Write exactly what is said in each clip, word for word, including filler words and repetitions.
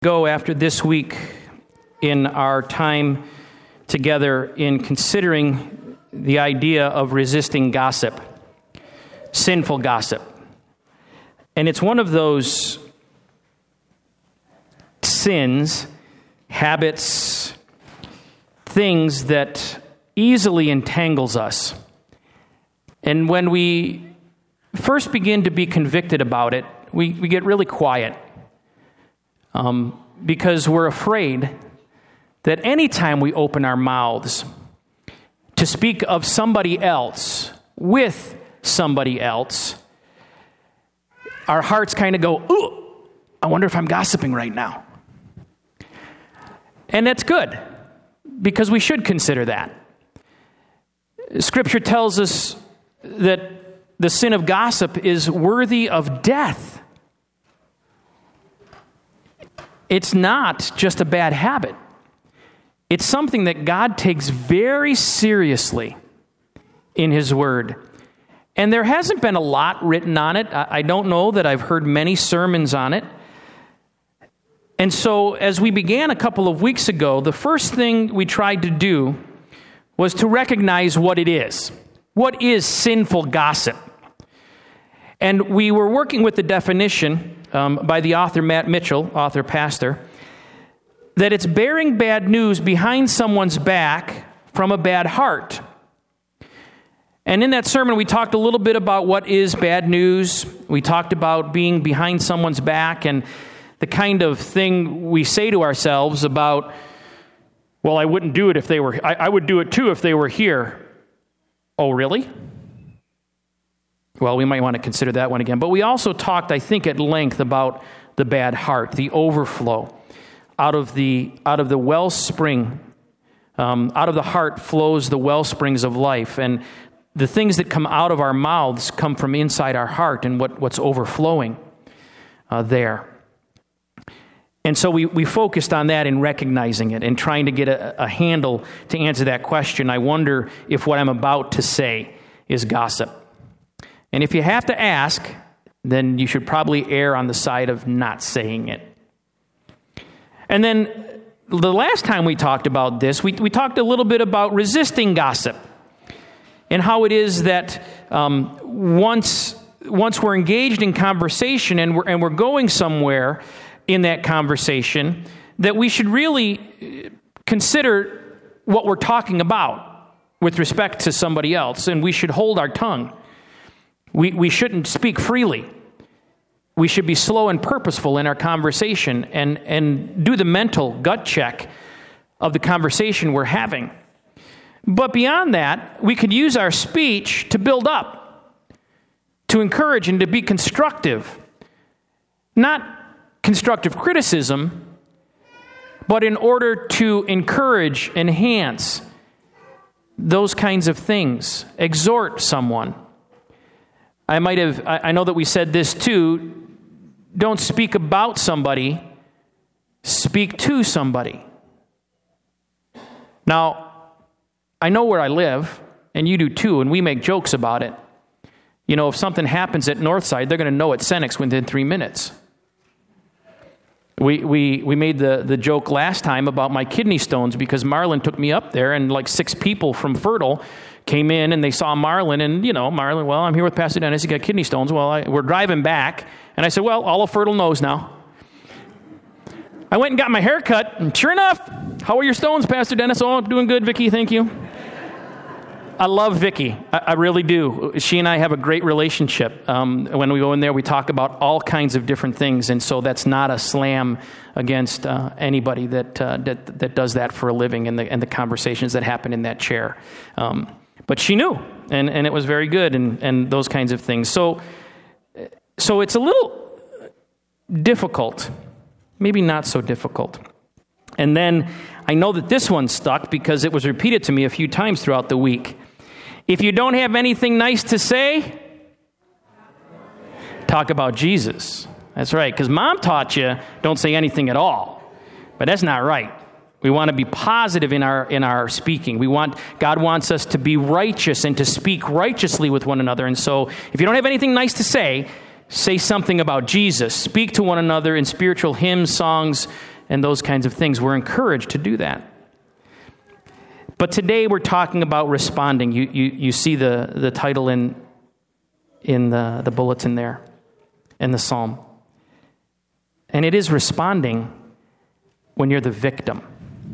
Go after this week in our time together in considering the idea of resisting gossip, sinful gossip. And it's one of those sins, habits, things that easily entangles us. And when we first begin to be convicted about it, we, we get really quiet. Um, because we're afraid that anytime we open our mouths to speak of somebody else with somebody else, our hearts kind of go, ooh, I wonder if I'm gossiping right now. And that's good, because we should consider that. Scripture tells us that the sin of gossip is worthy of death. It's not just a bad habit. It's something that God takes very seriously in His Word. And there hasn't been a lot written on it. I don't know that I've heard many sermons on it. And so as we began a couple of weeks ago, the first thing we tried to do was to recognize what it is. What is sinful gossip? And we were working with the definition Um, by the author Matt Mitchell, author, pastor, that it's bearing bad news behind someone's back from a bad heart. And in that sermon, we talked a little bit about what is bad news. We talked about being behind someone's back and the kind of thing we say to ourselves about, well, I wouldn't do it if they were, I, I would do it too if they were here. Oh, really? Well, we might want to consider that one again. But we also talked, I think, at length about the bad heart, the overflow. Out of the out of the wellspring, um, out of the heart flows the well springs of life. And the things that come out of our mouths come from inside our heart and what, what's overflowing uh, there. And so we, we focused on that and recognizing it and trying to get a, a handle to answer that question. I wonder if what I'm about to say is gossip. And if you have to ask, then you should probably err on the side of not saying it. And then the last time we talked about this, we, we talked a little bit about resisting gossip and how it is that um, once once we're engaged in conversation and we're, and we're going somewhere in that conversation, that we should really consider what we're talking about with respect to somebody else, and we should hold our tongue. We we shouldn't speak freely. We should be slow and purposeful in our conversation and, and do the mental gut check of the conversation we're having. But beyond that, we could use our speech to build up, to encourage and to be constructive. Not constructive criticism, but in order to encourage, enhance those kinds of things, exhort someone. I might have, I know that we said this too, don't speak about somebody, speak to somebody. Now, I know where I live, and you do too, and we make jokes about it. You know, if something happens at Northside, they're going to know at Senex within three minutes. We we we made the, the joke last time about my kidney stones because Marlon took me up there, and like six people from Fertile came in and they saw Marlon, and, you know, Marlon, well, I'm here with Pastor Dennis, he got kidney stones. Well, I, we're driving back, and I said, well, all of Fertile knows now. I went and got my hair cut, and sure enough, how are your stones, Pastor Dennis? Oh, I'm doing good, Vicki, thank you. I love Vicki. I, I really do. She and I have a great relationship. Um, when we go in there, we talk about all kinds of different things, and so that's not a slam against uh, anybody that, uh, that that does that for a living and the and the conversations that happen in that chair. Um, but she knew, and, and it was very good, and, and those kinds of things. So, so it's a little difficult, maybe not so difficult. And then I know that this one stuck because it was repeated to me a few times throughout the week. If you don't have anything nice to say, talk about Jesus. That's right, because Mom taught you don't say anything at all. But that's not right. We want to be positive in our in our speaking. We want God wants us to be righteous and to speak righteously with one another. And so if you don't have anything nice to say, say something about Jesus. Speak to one another in spiritual hymns, songs, and those kinds of things. We're encouraged to do that. But today we're talking about responding. You you, you see the, the title in, in the, the bulletin there, in the psalm. And it is responding when you're the victim.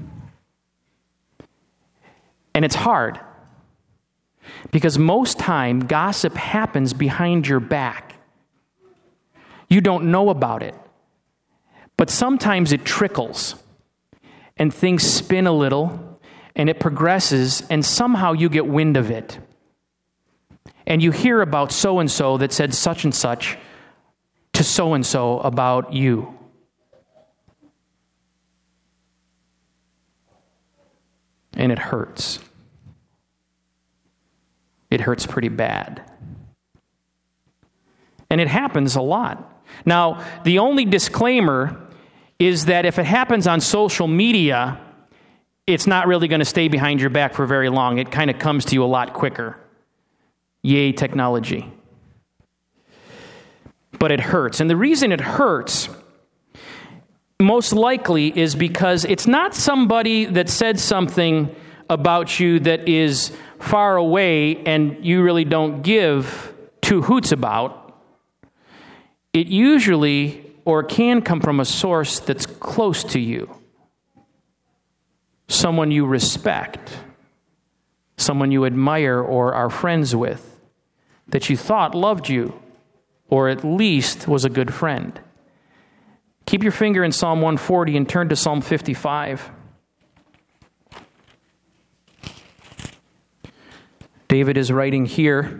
And it's hard, because most time gossip happens behind your back. You don't know about it. But sometimes it trickles, and things spin a little, and it progresses, and somehow you get wind of it. And you hear about so-and-so that said such and such to so-and-so about you. And it hurts. It hurts pretty bad. And it happens a lot. Now, the only disclaimer is that if it happens on social media, it's not really going to stay behind your back for very long. It kind of comes to you a lot quicker. Yay, technology. But it hurts. And the reason it hurts, most likely, is because it's not somebody that said something about you that is far away and you really don't give two hoots about. It usually or can come from a source that's close to you. Someone you respect. Someone you admire or are friends with. That you thought loved you, or at least was a good friend. Keep your finger in Psalm one forty and turn to Psalm fifty-five. David is writing here,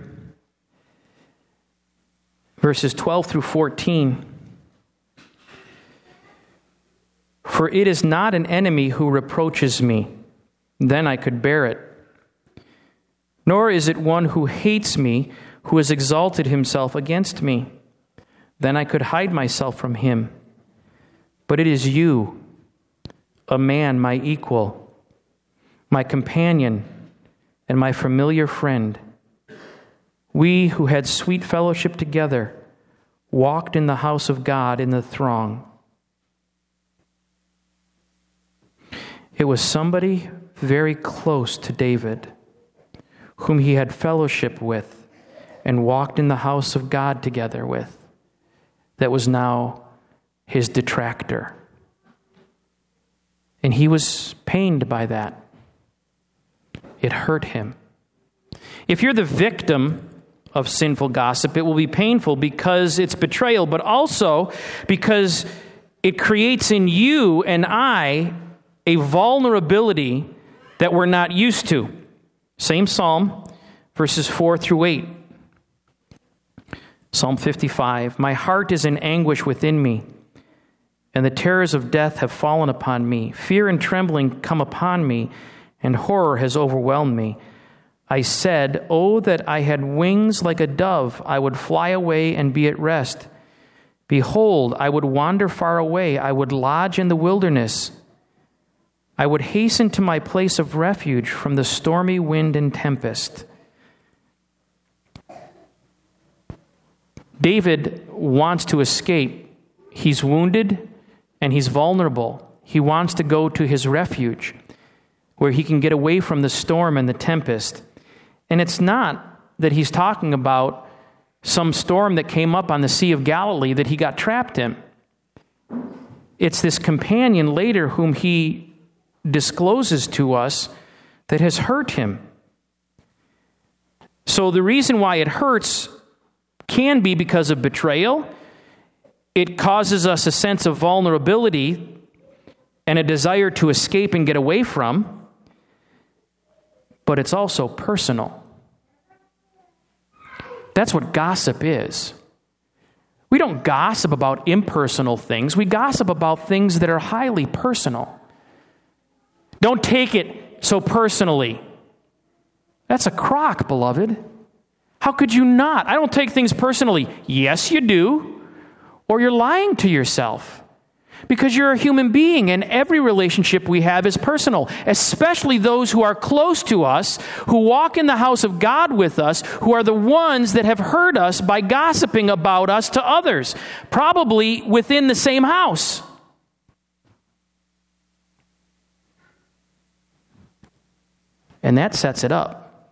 verses twelve through fourteen. For it is not an enemy who reproaches me, then I could bear it. Nor is it one who hates me, who has exalted himself against me. Then I could hide myself from him. But it is you, a man, my equal, my companion, and my familiar friend. We who had sweet fellowship together walked in the house of God in the throng. It was somebody very close to David, whom he had fellowship with and walked in the house of God together with, that was now his detractor. And he was pained by that. It hurt him. If you're the victim of sinful gossip, it will be painful because it's betrayal, but also because it creates in you and I a vulnerability that we're not used to. Same psalm, verses four through eight. Psalm fifty-five, my heart is in anguish within me, and the terrors of death have fallen upon me. Fear and trembling come upon me, and horror has overwhelmed me. I said, oh, that I had wings like a dove, I would fly away and be at rest. Behold, I would wander far away, I would lodge in the wilderness. I would hasten to my place of refuge from the stormy wind and tempest. David wants to escape. He's wounded and he's vulnerable. He wants to go to his refuge where he can get away from the storm and the tempest. And it's not that he's talking about some storm that came up on the Sea of Galilee that he got trapped in. It's this companion later whom he discloses to us that has hurt him. So the reason why it hurts can be because of betrayal. It causes us a sense of vulnerability and a desire to escape and get away from. But it's also personal. That's what gossip is. We don't gossip about impersonal things. We gossip about things that are highly personal. Don't take it so personally. That's a crock, beloved. How could you not? I don't take things personally. Yes, you do. Or you're lying to yourself. Because you're a human being, and every relationship we have is personal, especially those who are close to us, who walk in the house of God with us, who are the ones that have hurt us by gossiping about us to others, probably within the same house. And that sets it up.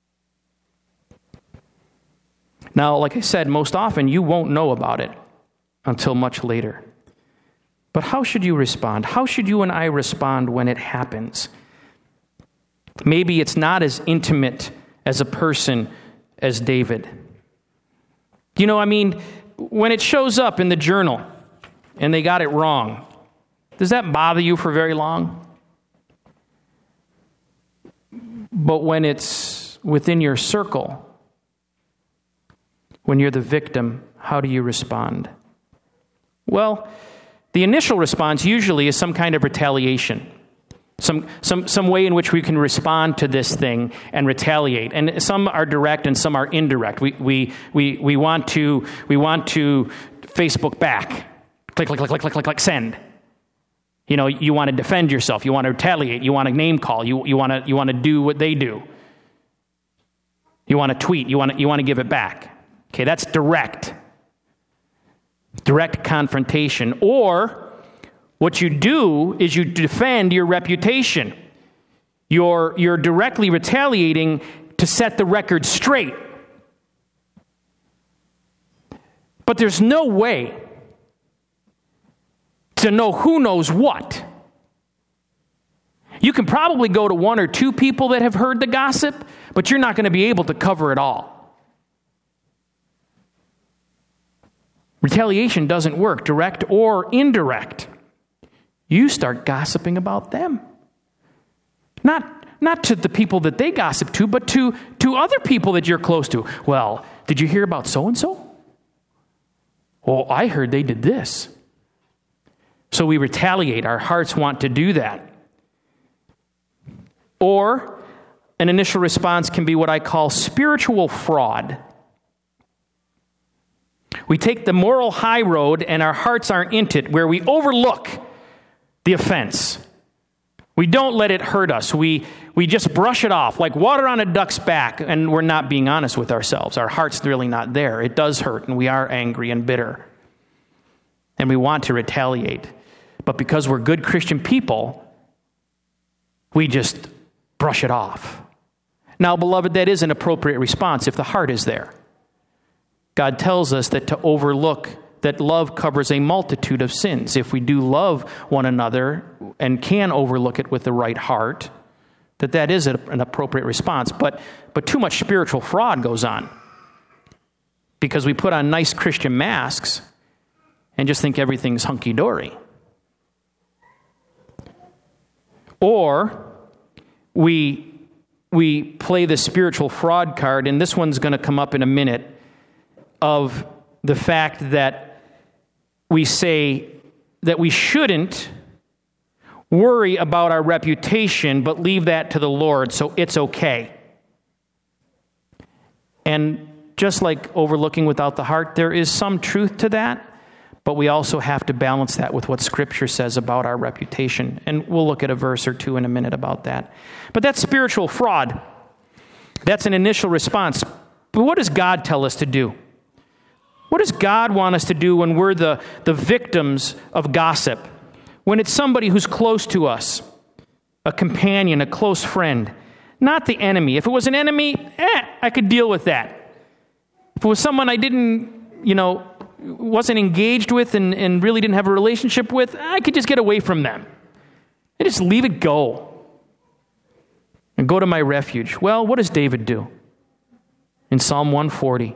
Now, like I said, most often you won't know about it until much later. But how should you respond? How should you and I respond when it happens? Maybe it's not as intimate as a person as David. You know, I mean, when it shows up in the journal and they got it wrong, does that bother you for very long? But when it's within your circle, when you're the victim, how do you respond? Well, the initial response usually is some kind of retaliation. Some, some, some way in which we can respond to this thing and retaliate. And some are direct and some are indirect. We, we, we, we want to, we want to Facebook back. Click, click, click, click, click, click, click, send. You know, you want to defend yourself. You want to retaliate. You want to name call. You, you want to, you want to do what they do. You want to tweet. You want to, you want to give it back. Okay, that's direct. Direct confrontation. Or what you do is you defend your reputation. You're, you're directly retaliating to set the record straight. But there's no way to know who knows what. You can probably go to one or two people that have heard the gossip, but you're not going to be able to cover it all. Retaliation doesn't work, direct or indirect. You start gossiping about them. Not, not to the people that they gossip to, but to, to other people that you're close to. Well, did you hear about so-and-so? Oh, I heard they did this. So we retaliate. Our hearts want to do that. Or an initial response can be what I call spiritual fraud. We take the moral high road and our hearts aren't in it, where we overlook the offense. We don't let it hurt us. We, we just brush it off like water on a duck's back, and we're not being honest with ourselves. Our heart's really not there. It does hurt, and we are angry and bitter. And we want to retaliate. But because we're good Christian people, we just brush it off. Now, beloved, that is an appropriate response if the heart is there. God tells us that to overlook, that love covers a multitude of sins. If we do love one another and can overlook it with the right heart, that that is an appropriate response. But, but too much spiritual fraud goes on because we put on nice Christian masks and just think everything's hunky-dory. Or we, we play the spiritual fraud card, and this one's going to come up in a minute, of the fact that we say that we shouldn't worry about our reputation, but leave that to the Lord, so it's okay. And just like overlooking without the heart, there is some truth to that, but we also have to balance that with what Scripture says about our reputation. And we'll look at a verse or two in a minute about that. But that's spiritual fraud. That's an initial response. But what does God tell us to do? What does God want us to do when we're the, the victims of gossip? When it's somebody who's close to us, a companion, a close friend, not the enemy. If it was an enemy, eh, I could deal with that. If it was someone I didn't, you know, wasn't engaged with and, and really didn't have a relationship with, I could just get away from them. And just leave it go. And go to my refuge. Well, what does David do? In Psalm one forty.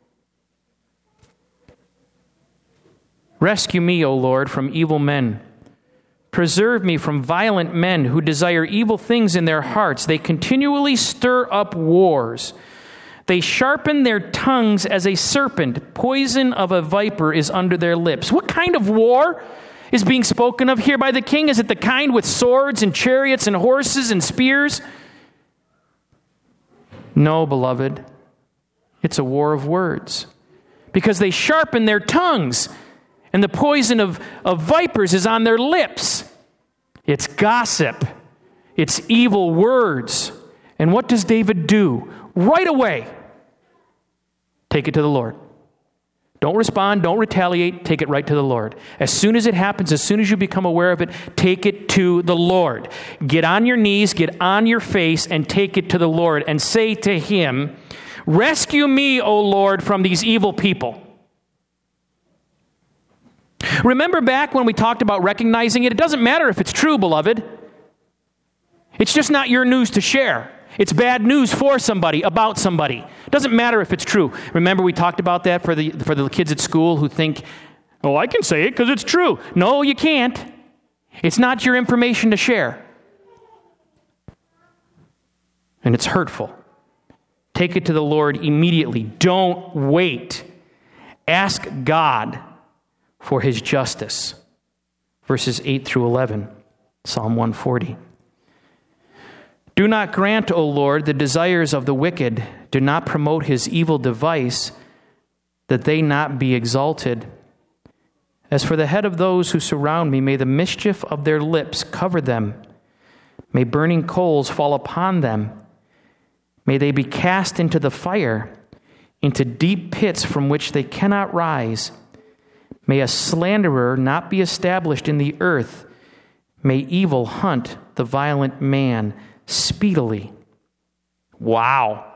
Rescue me, O Lord, from evil men. Preserve me from violent men who desire evil things in their hearts. They continually stir up wars. They sharpen their tongues as a serpent. Poison of a viper is under their lips. What kind of war is being spoken of here by the king? Is it the kind with swords and chariots and horses and spears? No, beloved. It's a war of words. Because they sharpen their tongues. And the poison of, of vipers is on their lips. It's gossip. It's evil words. And what does David do? Right away, take it to the Lord. Don't respond, don't retaliate, take it right to the Lord. As soon as it happens, as soon as you become aware of it, take it to the Lord. Get on your knees, get on your face, and take it to the Lord and say to Him, rescue me, O Lord, from these evil people. Remember back when we talked about recognizing it? It doesn't matter if it's true, beloved. It's just not your news to share. It's bad news for somebody, about somebody. It doesn't matter if it's true. Remember we talked about that for the for the kids at school who think, oh, I can say it because it's true. No, you can't. It's not your information to share. And it's hurtful. Take it to the Lord immediately. Don't wait. Ask God for His justice. Verses eight through eleven, Psalm one forty. Do not grant, O Lord, the desires of the wicked. Do not promote his evil device, that they not be exalted. As for the head of those who surround me, may the mischief of their lips cover them. May burning coals fall upon them. May they be cast into the fire, into deep pits from which they cannot rise. May a slanderer not be established in the earth. May evil hunt the violent man speedily. Wow.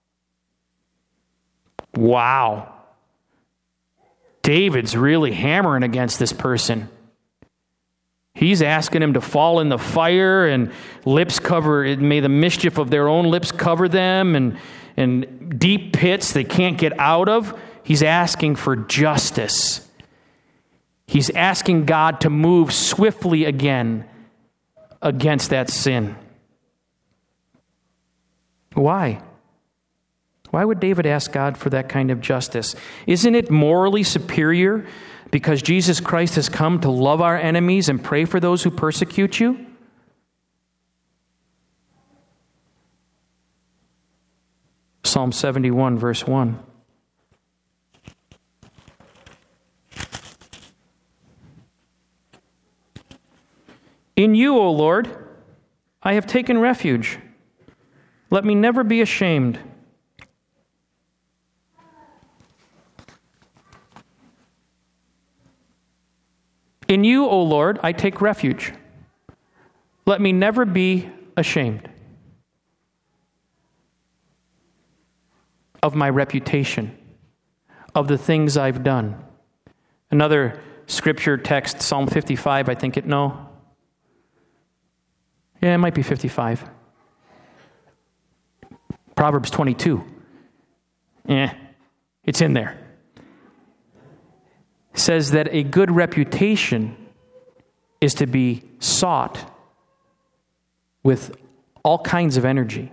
Wow. David's really hammering against this person. He's asking him to fall in the fire and lips cover, may the mischief of their own lips cover them, and, and deep pits they can't get out of. He's asking for justice. He's asking God to move swiftly again against that sin. Why? Why would David ask God for that kind of justice? Isn't it morally superior because Jesus Christ has come to love our enemies and pray for those who persecute you? Psalm seventy-one, verse one. In you, O Lord, I have taken refuge. Let me never be ashamed. In you, O Lord, I take refuge. Let me never be ashamed of my reputation, of the things I've done. Another scripture text, Psalm fifty-five, I think it, no. Yeah, it might be fifty-five. Proverbs twenty-two. Eh, it's in there. It says that a good reputation is to be sought with all kinds of energy.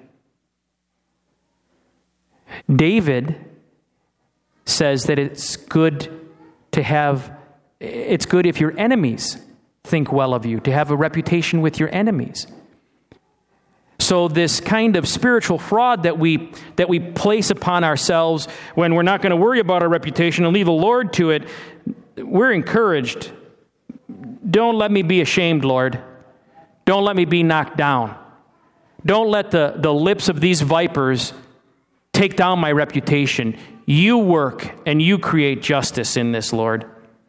David says that it's good to have, it's good if your enemies think well of you, to have a reputation with your enemies. So this kind of spiritual fraud that we that we place upon ourselves when we're not going to worry about our reputation and leave the Lord to it, we're encouraged. Don't let me be ashamed, Lord. Don't let me be knocked down. Don't let the, the lips of these vipers take down my reputation. You work and you create justice in this, Lord.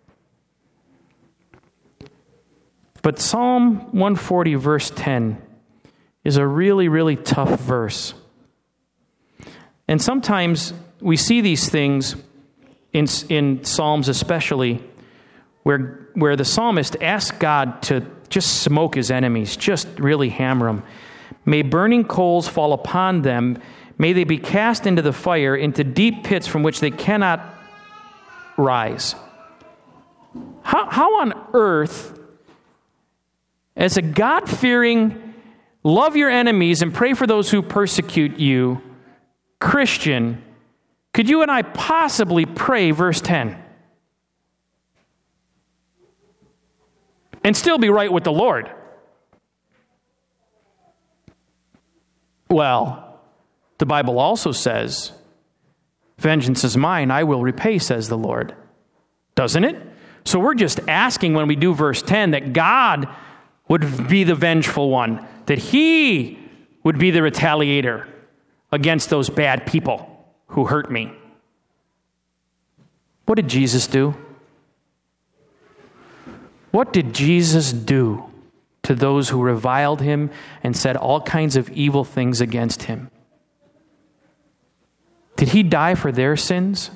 But Psalm one forty, verse ten, is a really, really tough verse. And sometimes we see these things in, in Psalms especially, where, where the psalmist asks God to just smoke his enemies, just really hammer them. May burning coals fall upon them. May they be cast into the fire, into deep pits from which they cannot rise. How, how on earth, as a God-fearing, love your enemies and pray for those who persecute you, Christian, could you and I possibly pray verse ten? And still be right with the Lord? Well, the Bible also says, vengeance is mine, I will repay, says the Lord. Doesn't it? So we're just asking when we do verse ten that God would be the vengeful one, that He would be the retaliator against those bad people who hurt me. What did Jesus do? What did Jesus do to those who reviled him and said all kinds of evil things against him? Did he die for their sins?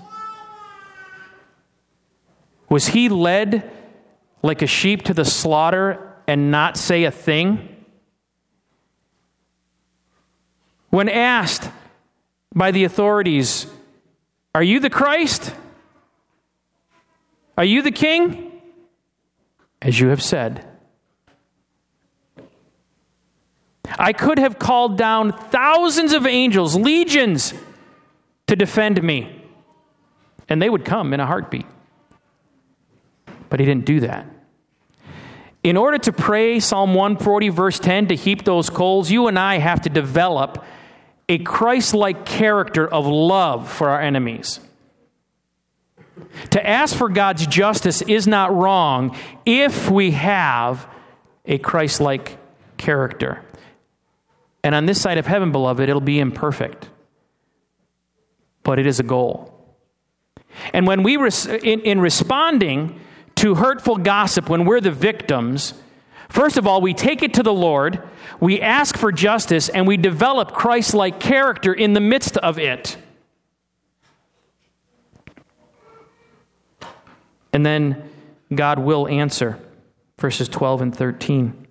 Was he led like a sheep to the slaughter and not say a thing? When asked by the authorities, "Are you the Christ? Are you the King?" "As you have said." "I could have called down thousands of angels, legions, to defend me, and they would come in a heartbeat." But he didn't do that. In order to pray Psalm one forty, verse ten, to heap those coals, you and I have to develop a Christ-like character of love for our enemies. To ask for God's justice is not wrong if we have a Christ-like character. And on this side of heaven, beloved, it'll be imperfect. But it is a goal. And when we, res- in, in responding to hurtful gossip, when we're the victims, first of all, we take it to the Lord, we ask for justice, and we develop Christ-like character in the midst of it. And then God will answer. Verses twelve and thirteen.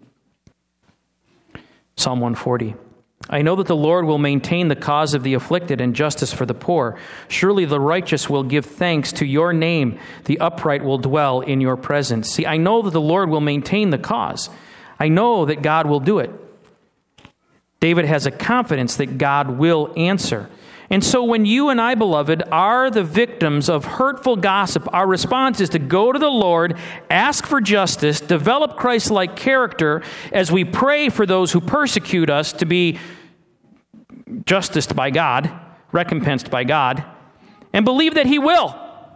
Psalm one forty. I know that the Lord will maintain the cause of the afflicted and justice for the poor. Surely the righteous will give thanks to your name. The upright will dwell in your presence. See, I know that the Lord will maintain the cause. I know that God will do it. David has a confidence that God will answer. And so when you and I, beloved, are the victims of hurtful gossip, our response is to go to the Lord, ask for justice, develop Christ-like character as we pray for those who persecute us to be justiced by God, recompensed by God, and believe that He will.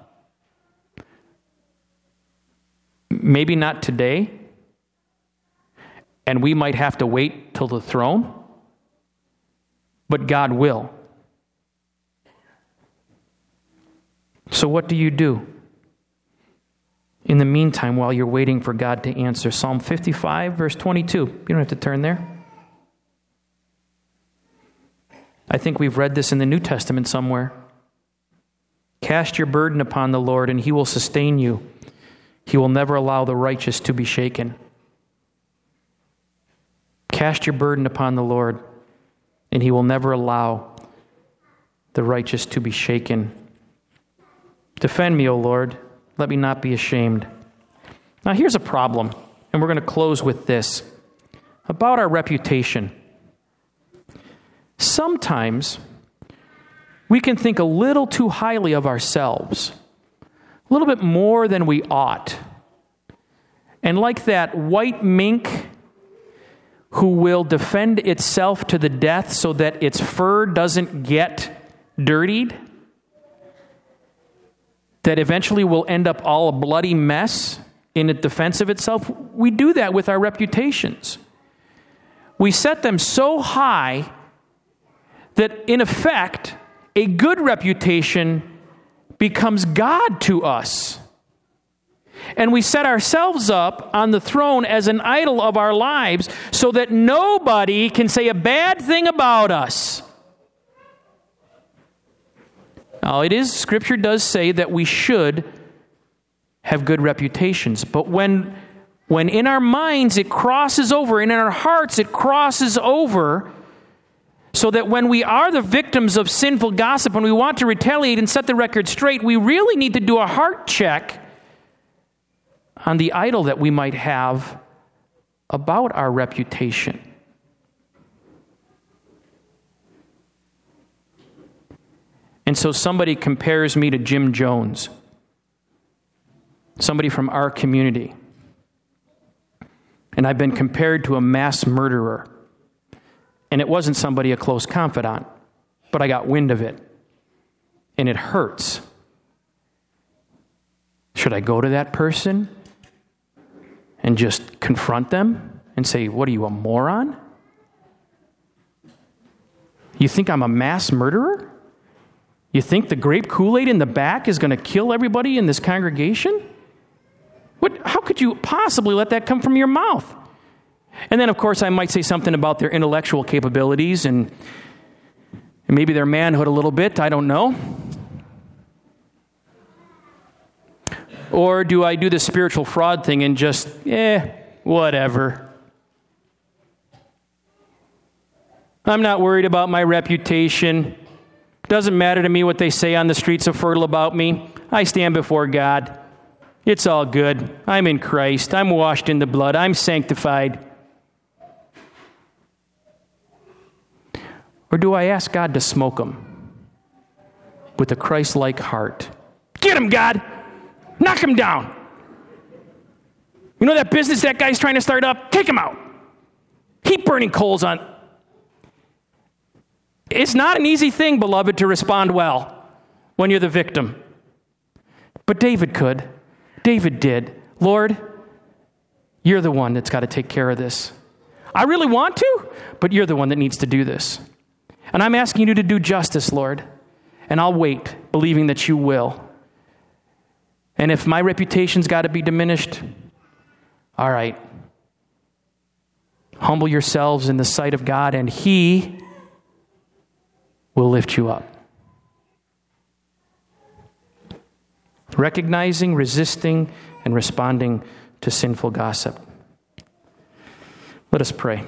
Maybe not today, and we might have to wait till the throne, but God will. So what do you do in the meantime while you're waiting for God to answer? Psalm fifty-five, verse twenty-two. You don't have to turn there. I think we've read this in the New Testament somewhere. Cast your burden upon the Lord, and He will sustain you. He will never allow the righteous to be shaken. Cast your burden upon the Lord, and He will never allow the righteous to be shaken. Defend me, O Lord. Let me not be ashamed. Now here's a problem, and we're going to close with this. About our reputation. Sometimes we can think a little too highly of ourselves, a little bit more than we ought. And like that white mink who will defend itself to the death so that its fur doesn't get dirtied, that eventually will end up all a bloody mess in the defense of itself, we do that with our reputations. We set them so high that, in effect, a good reputation becomes God to us. And we set ourselves up on the throne as an idol of our lives so that nobody can say a bad thing about us. Now, it is, Scripture does say that we should have good reputations. But when, when in our minds it crosses over, and in our hearts it crosses over, so that when we are the victims of sinful gossip, when we want to retaliate and set the record straight, we really need to do a heart check on the idol that we might have about our reputation. And so somebody compares me to Jim Jones, somebody from our community, and I've been compared to a mass murderer. And it wasn't somebody a close confidant, but I got wind of it, and it hurts. Should I go to that person and just confront them and say, "What are you, a moron? You think I'm a mass murderer? You think the grape Kool-Aid in the back is going to kill everybody in this congregation? What? How could you possibly let that come from your mouth? And then, of course, I might say something about their intellectual capabilities and, and maybe their manhood a little bit. I don't know. Or do I do the spiritual fraud thing and just, eh, whatever. I'm not worried about my reputation. Doesn't matter to me what they say on the streets of Fertile about me. I stand before God. It's all good. I'm in Christ. I'm washed in the blood. I'm sanctified. Or do I ask God to smoke them with a Christ-like heart? Get him, God! Knock him down! You know that business that guy's trying to start up? Take him out! Keep burning coals on... It's not an easy thing, beloved, to respond well when you're the victim. But David could. David did. Lord, you're the one that's got to take care of this. I really want to, but you're the one that needs to do this. And I'm asking you to do justice, Lord. And I'll wait, believing that you will. And if my reputation's got to be diminished, all right. Humble yourselves in the sight of God, and He will lift you up. Recognizing, resisting, and responding to sinful gossip. Let us pray.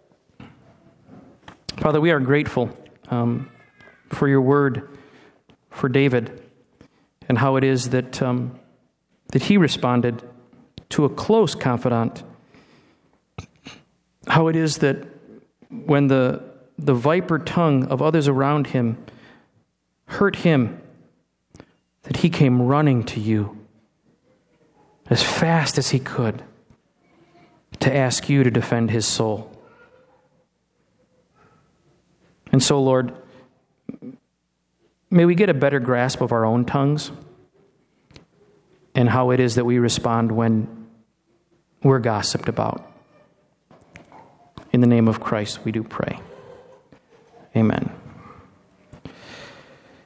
Father, we are grateful um, for your word for David and how it is that um, that he responded to a close confidant. How it is that when the the viper tongue of others around him hurt him, that he came running to you as fast as he could to ask you to defend his soul. And so, Lord, may we get a better grasp of our own tongues and how it is that we respond when we're gossiped about. In the name of Christ, we do pray.